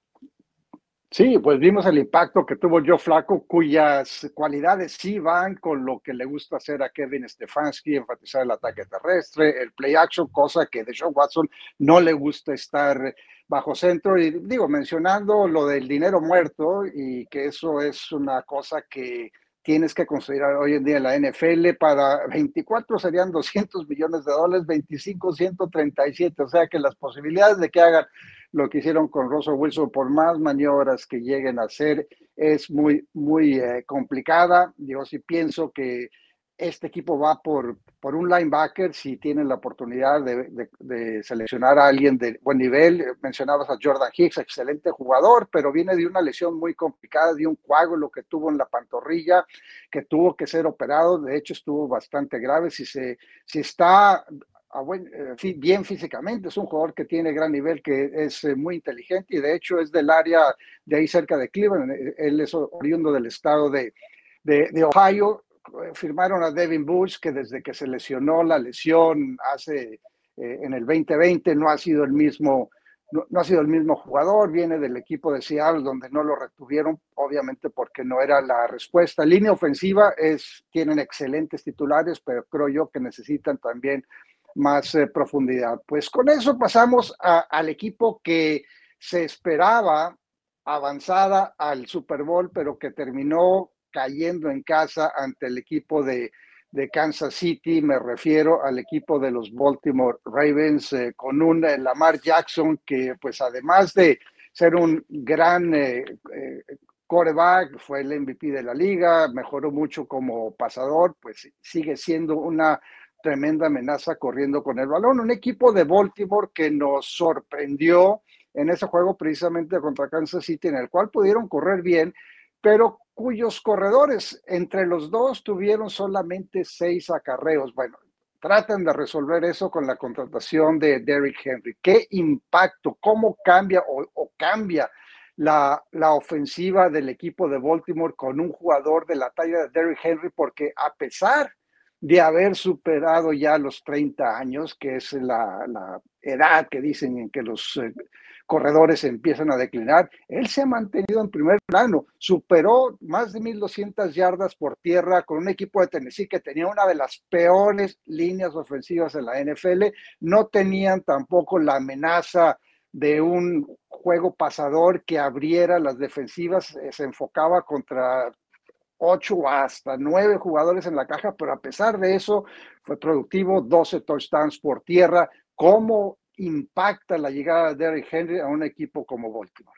Speaker 2: Sí, pues vimos el impacto que tuvo Joe Flacco, cuyas cualidades sí van con lo que le gusta hacer a Kevin Stefanski, enfatizar el ataque terrestre, el play action, cosa que Deshaun Watson no le gusta estar bajo centro. Y digo, mencionando lo del dinero muerto, y que eso es una cosa que tienes que considerar hoy en día en la N F L, para veinticuatro serían doscientos millones de dólares, veinticinco, ciento treinta y siete, o sea que las posibilidades de que hagan lo que hicieron con Russell Wilson, por más maniobras que lleguen a hacer, es muy, muy eh, complicada. Yo sí pienso que este equipo va por, por un linebacker, si tienen la oportunidad de, de, de seleccionar a alguien de buen nivel. Mencionabas a Jordan Hicks, excelente jugador, pero viene de una lesión muy complicada, de un coágulo que tuvo en la pantorrilla, que tuvo que ser operado. De hecho, estuvo bastante grave. Si, se, si está... A buen, eh, bien físicamente, es un jugador que tiene gran nivel, que es eh, muy inteligente, y de hecho es del área de ahí cerca de Cleveland. Él es oriundo del estado de, de, de Ohio. Firmaron a Devin Bush, que desde que se lesionó la lesión hace eh, en el veinte veinte no ha sido el mismo no, no ha sido el mismo jugador. Viene del equipo de Seattle, donde no lo retuvieron, obviamente porque no era la respuesta. Línea ofensiva es, tienen excelentes titulares, pero creo yo que necesitan también más eh, profundidad. Pues con eso pasamos a, al equipo que se esperaba avanzada al Super Bowl, pero que terminó cayendo en casa ante el equipo de, de Kansas City. Me refiero al equipo de los Baltimore Ravens, eh, con un eh, Lamar Jackson que, pues, además de ser un gran eh, eh, quarterback, fue el M V P de la liga, mejoró mucho como pasador, pues sigue siendo una tremenda amenaza corriendo con el balón. Un equipo de Baltimore que nos sorprendió en ese juego precisamente contra Kansas City, en el cual pudieron correr bien, pero cuyos corredores entre los dos tuvieron solamente seis acarreos. Bueno, tratan de resolver eso con la contratación de Derrick Henry. ¿Qué impacto? ¿Cómo cambia o, o cambia la, la ofensiva del equipo de Baltimore con un jugador de la talla de Derrick Henry? Porque a pesar de haber superado ya los treinta años, que es la, la edad que dicen en que los eh, corredores empiezan a declinar, él se ha mantenido en primer plano, superó más de mil doscientas yardas por tierra con un equipo de Tennessee que tenía una de las peores líneas ofensivas en la N F L. No tenían tampoco la amenaza de un juego pasador que abriera las defensivas, se enfocaba contra ocho hasta nueve jugadores en la caja, pero a pesar de eso fue productivo, doce touchdowns por tierra. ¿Cómo impacta la llegada de Derrick Henry a un equipo como Baltimore?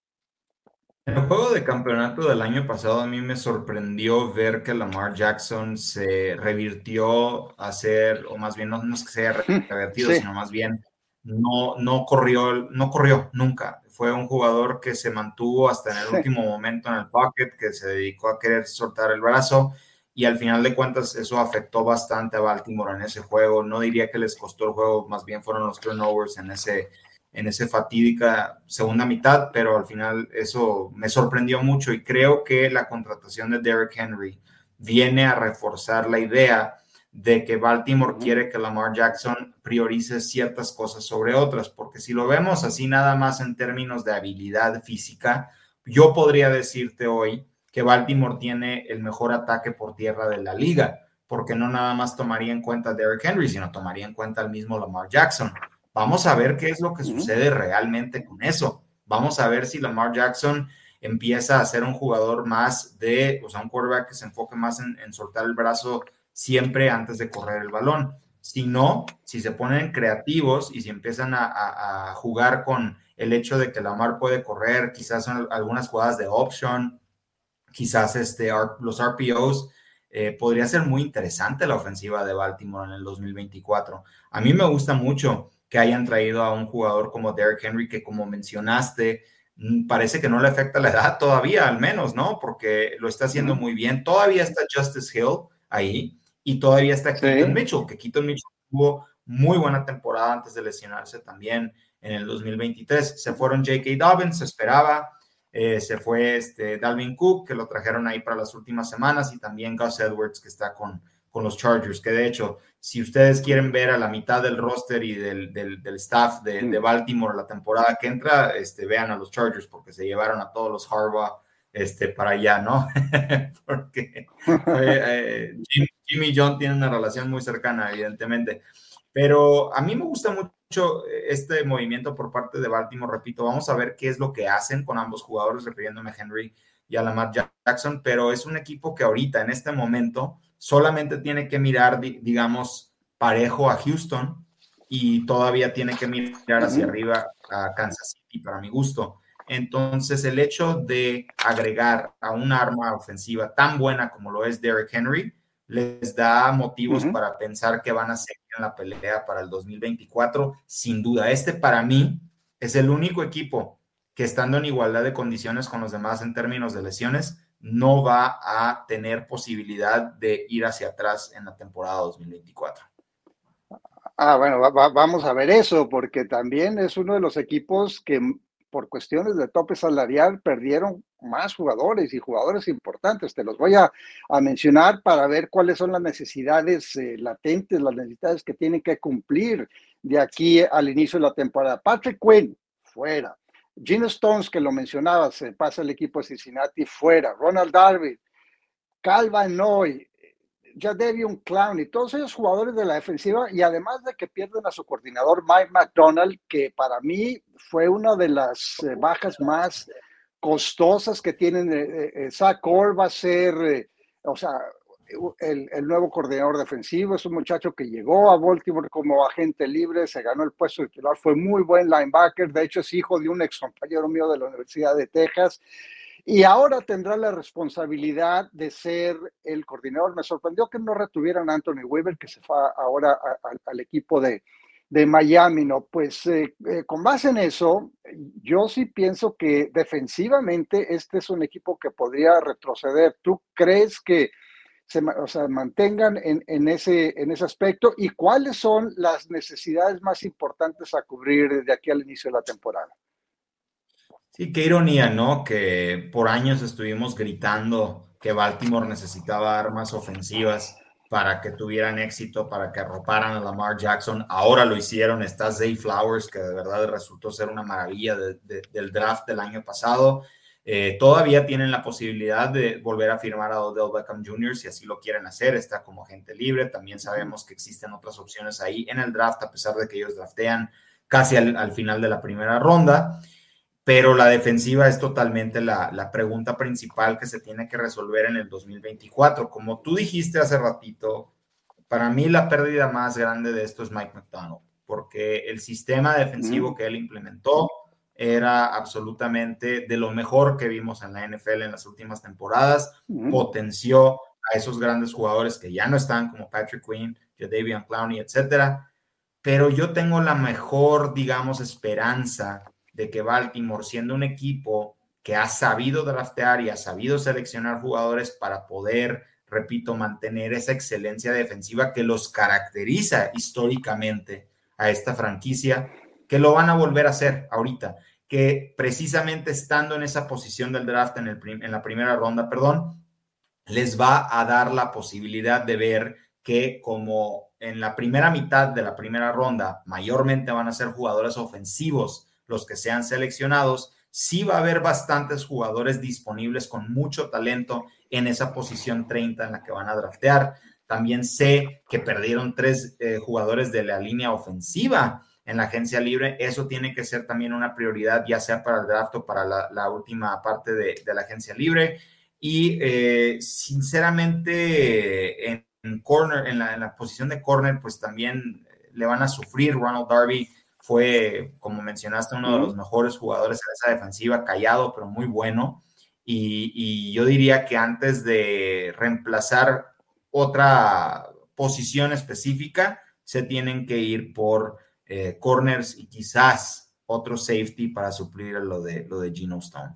Speaker 3: En el juego de campeonato del año pasado a mí me sorprendió ver que Lamar Jackson se revirtió a ser, o más bien no, no es que se haya revertido,
Speaker 2: Sí.
Speaker 3: sino más bien no, no corrió, no corrió nunca. Fue un jugador que se mantuvo hasta en el
Speaker 2: Sí.
Speaker 3: último momento en el pocket, que se dedicó a querer soltar el brazo y al final de cuentas eso afectó bastante a Baltimore en ese juego. No diría que les costó el juego, más bien fueron los turnovers en ese en esa fatídica segunda mitad, pero al final eso me sorprendió mucho y creo que la contratación de Derrick Henry viene a reforzar la idea de que Baltimore uh-huh. quiere que Lamar Jackson priorice ciertas cosas sobre otras, porque si lo vemos así nada más en términos de habilidad física, yo podría decirte hoy que Baltimore tiene el mejor ataque por tierra de la liga, porque no nada más tomaría en cuenta a Derrick Henry, sino tomaría en cuenta al mismo Lamar Jackson. Vamos a ver qué es lo que sucede realmente con eso. Vamos a ver si Lamar Jackson empieza a ser un jugador más de, o sea, un quarterback que se enfoque más en, en soltar el brazo siempre antes de correr el balón. Si no, si se ponen creativos y si empiezan a, a, a jugar con el hecho de que Lamar puede correr, quizás son algunas jugadas de option, quizás este, los R P Os, eh, podría ser muy interesante la ofensiva de Baltimore en el dos mil veinticuatro. A mí me gusta mucho que hayan traído a un jugador como Derrick Henry, que como mencionaste, parece que no le afecta la edad todavía, al menos, ¿no? Porque lo está haciendo uh-huh. muy bien. Todavía está Justice Hill ahí y todavía está sí. Keaton Mitchell, que Keaton Mitchell tuvo muy buena temporada antes de lesionarse también en el dos mil veintitrés. Se fueron J K. Dobbins, se esperaba. Eh, se fue este Dalvin Cook, que lo trajeron ahí para las últimas semanas, y también Gus Edwards, que está con, con los Chargers, que de hecho, si ustedes quieren ver a la mitad del roster y del, del, del staff de, de Baltimore la temporada que entra, este, vean a los Chargers, porque se llevaron a todos los Harbaugh este, para allá, ¿no? Porque fue, eh, Jim, Jimmy y John tienen una relación muy cercana, evidentemente. Pero a mí me gusta mucho este movimiento por parte de Baltimore. Repito, vamos a ver qué es lo que hacen con ambos jugadores, refiriéndome a Henry y a Lamar Jackson, pero es un equipo que ahorita, en este momento, solamente tiene que mirar, digamos, parejo a Houston y todavía tiene que mirar hacia arriba a Kansas City, para mi gusto. Entonces, el hecho de agregar a un arma ofensiva tan buena como lo es Derrick Henry, les da motivos uh-huh. para pensar que van a seguir en la pelea para el dos mil veinticuatro, sin duda. Este para mí es el único equipo que, estando en igualdad de condiciones con los demás en términos de lesiones, no va a tener posibilidad de ir hacia atrás en la temporada dos mil veinticuatro.
Speaker 2: Ah, bueno, va, va, vamos a ver eso, porque también es uno de los equipos que por cuestiones de tope salarial perdieron más jugadores y jugadores importantes. Te los voy a, a mencionar para ver cuáles son las necesidades eh, latentes, las necesidades que tienen que cumplir de aquí al inicio de la temporada. Patrick Quinn, fuera. Geno Stones, que lo mencionabas, se pasa el equipo de Cincinnati, fuera. Ronald Darby, Kyle Van Noy, Jadeveon Clowney, todos ellos jugadores de la defensiva, y además de que pierden a su coordinador Mike McDonald, que para mí fue una de las eh, bajas más costosas que tienen. eh, eh, Zach Orr va a ser, eh, o sea, el, el nuevo coordinador defensivo. Es un muchacho que llegó a Baltimore como agente libre, se ganó el puesto de titular, fue muy buen linebacker, de hecho es hijo de un ex compañero mío de la Universidad de Texas. Y ahora tendrá la responsabilidad de ser el coordinador. Me sorprendió que no retuvieran a Anthony Weaver, que se fue ahora a, a, al equipo de, de Miami, ¿no? Pues eh, eh, con base en eso, yo sí pienso que defensivamente este es un equipo que podría retroceder. ¿Tú crees que se o sea, mantengan en, en, ese, en ese aspecto? ¿Y cuáles son las necesidades más importantes a cubrir desde aquí al inicio de la temporada?
Speaker 3: Sí, qué ironía, ¿no? Que por años estuvimos gritando que Baltimore necesitaba armas ofensivas para que tuvieran éxito, para que arroparan a Lamar Jackson. Ahora lo hicieron. Está Zay Flowers, que de verdad resultó ser una maravilla de, de, del draft del año pasado. Eh, todavía tienen la posibilidad de volver a firmar a Odell Beckham junior si así lo quieren hacer. Está como agente libre. También sabemos que existen otras opciones ahí en el draft, a pesar de que ellos draftean casi al, al final de la primera ronda. pero la defensiva es totalmente la, la pregunta principal que se tiene que resolver en el dos mil veinticuatro. Como tú dijiste hace ratito, para mí la pérdida más grande de esto es Mike Macdonald, porque el sistema defensivo mm. que él implementó era absolutamente de lo mejor que vimos en la N F L en las últimas temporadas, mm. potenció a esos grandes jugadores que ya no están, como Patrick Queen, Jadeveon Clowney, etcétera, pero yo tengo la mejor, digamos, esperanza de que Baltimore, siendo un equipo que ha sabido draftear y ha sabido seleccionar jugadores para poder, repito, mantener esa excelencia defensiva que los caracteriza históricamente a esta franquicia, que lo van a volver a hacer ahorita, que precisamente estando en esa posición del draft en, el prim- en la primera ronda, perdón, les va a dar la posibilidad de ver que como en la primera mitad de la primera ronda mayormente van a ser jugadores ofensivos los que sean seleccionados, sí va a haber bastantes jugadores disponibles con mucho talento en esa posición treinta en la que van a draftear. También sé que perdieron tres eh, jugadores de la línea ofensiva en la agencia libre. Eso tiene que ser también una prioridad, ya sea para el draft o para la, la última parte de, de la agencia libre. Y eh, sinceramente en, en corner, en la, en la posición de corner, pues también le van a sufrir. Ronald Darby fue, como mencionaste, uno de los mejores jugadores en esa defensiva, callado, pero muy bueno. Y, y yo diría que antes de reemplazar otra posición específica, se tienen que ir por eh, corners y quizás otro safety para suplir lo de, lo de Geno Stone.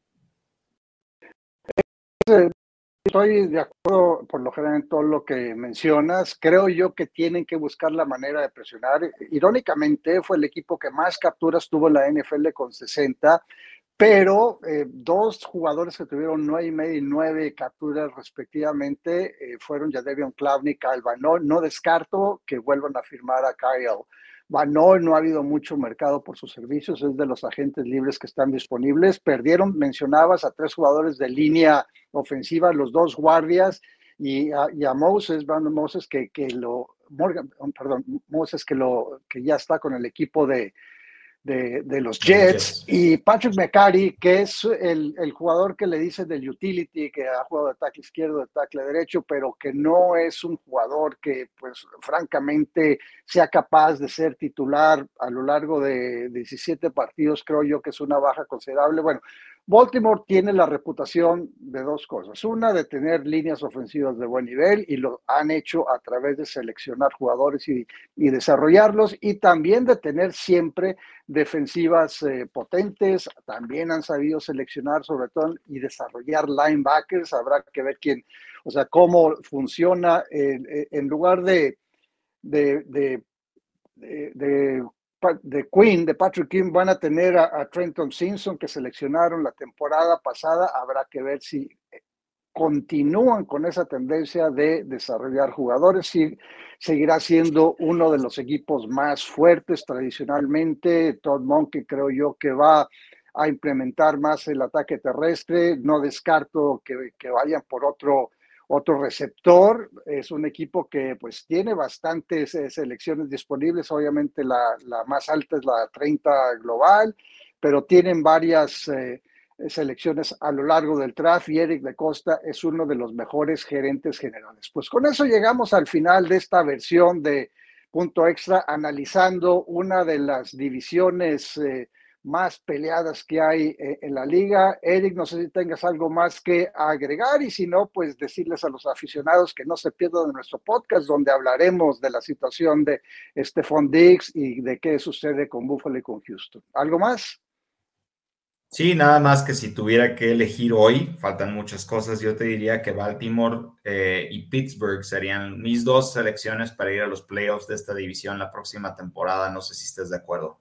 Speaker 2: Estoy de acuerdo por lo general en todo lo que mencionas. Creo yo que tienen que buscar la manera de presionar. Irónicamente, fue el equipo que más capturas tuvo en la N F L con sesenta, pero eh, dos jugadores que tuvieron nueve y media y nueve capturas respectivamente eh, fueron Jadeveon Clowney y Kyle Van Noy. No descarto que vuelvan a firmar a Kyle Van Noy. No ha habido mucho mercado por sus servicios, es de los agentes libres que están disponibles. Perdieron, mencionabas, a tres jugadores de línea ofensiva, los dos guardias, y a, y a Moses, Brandon Moses, que, que lo, Morgan, perdón, Moses, que, lo, que ya está con el equipo de, de, de los Jets, y Patrick McCarry, que es el, el jugador que le dice del utility, que ha jugado de tackle izquierdo, de tackle derecho, pero que no es un jugador que, pues, francamente, sea capaz de ser titular a lo largo de diecisiete partidos. Creo yo que es una baja considerable. Bueno, Baltimore tiene la reputación de dos cosas. Una, de tener líneas ofensivas de buen nivel, y lo han hecho a través de seleccionar jugadores y, y desarrollarlos, y también de tener siempre defensivas eh, potentes. También han sabido seleccionar, sobre todo, y desarrollar linebackers. Habrá que ver quién, o sea, cómo funciona eh, en lugar de, de, de, de, de de Queen, de Patrick Queen, van a tener a, a Trenton Simpson, que seleccionaron la temporada pasada. Habrá que ver si continúan con esa tendencia de desarrollar jugadores. Si seguirá siendo uno de los equipos más fuertes tradicionalmente. Todd Monken, creo yo, que va a implementar más el ataque terrestre. No descarto que, que vayan por otro Otro receptor. Es un equipo que pues tiene bastantes eh, selecciones disponibles. Obviamente la, la más alta es la treinta global, pero tienen varias eh, selecciones a lo largo del draft, y Eric de Costa es uno de los mejores gerentes generales. Pues con eso llegamos al final de esta versión de Punto Extra, analizando una de las divisiones eh, más peleadas que hay eh, en la liga. Eric, no sé si tengas algo más que agregar, y si no, pues decirles a los aficionados que no se pierdan de nuestro podcast, donde hablaremos de la situación de Stephon Diggs y de qué sucede con Buffalo y con Houston. ¿Algo más?
Speaker 3: Sí, nada más que si tuviera que elegir hoy, faltan muchas cosas. Yo te diría que Baltimore eh, y Pittsburgh serían mis dos selecciones para ir a los playoffs de esta división la próxima temporada. No sé si estés de acuerdo.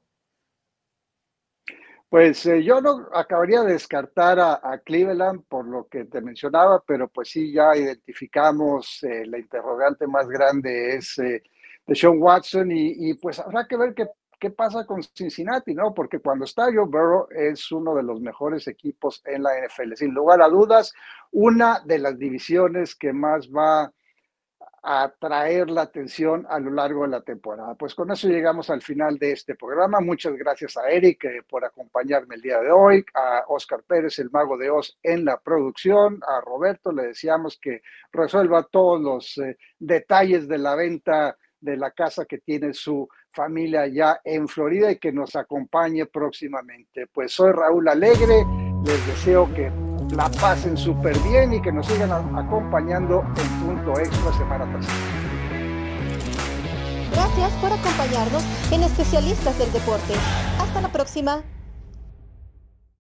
Speaker 2: Pues eh, yo no acabaría de descartar a, a Cleveland por lo que te mencionaba, pero pues sí, ya identificamos eh, la interrogante más grande es eh, de Sean Watson, y, y pues habrá que ver qué, qué pasa con Cincinnati, ¿no? Porque cuando está Joe Burrow es uno de los mejores equipos en la N F L. Sin lugar a dudas, una de las divisiones que más va atraer la atención a lo largo de la temporada. Pues con eso llegamos al final de este programa. Muchas gracias a Eric eh, por acompañarme el día de hoy, a Oscar Pérez, el Mago de Oz, en la producción, a Roberto le deseamos que resuelva todos los eh, detalles de la venta de la casa que tiene su familia allá en Florida y que nos acompañe próximamente. Pues soy Raúl Alegre, les deseo que la pasen súper bien y que nos sigan acompañando en Punto Extra semana tras semana.
Speaker 1: Gracias por acompañarnos en Especialistas del Deporte. Hasta la próxima.